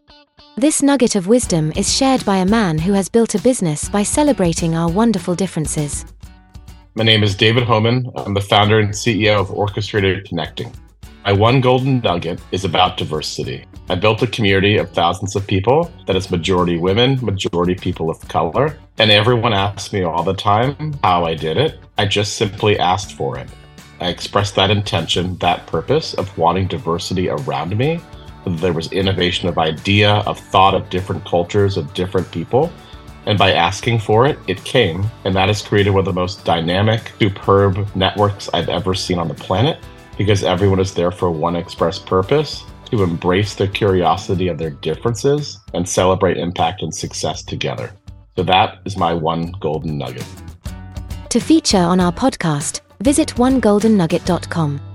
This nugget of wisdom is shared by a man who has built a business by celebrating our wonderful differences. My name is David Homan. I'm the founder and CEO of Orchestrated Connecting. My one golden nugget is about diversity. I built a community of thousands of people that is majority women, majority people of color, and everyone asks me all the time how I did it. I just simply asked for it. I expressed that intention, that purpose of wanting diversity around me. There was innovation of idea, of thought, of different cultures, of different people. And by asking for it, it came. And that has created one of the most dynamic, superb networks I've ever seen on the planet, because everyone is there for one express purpose: to embrace their curiosity of their differences and celebrate impact and success together. So that is my one golden nugget. To feature on our podcast, visit onegoldennugget.com.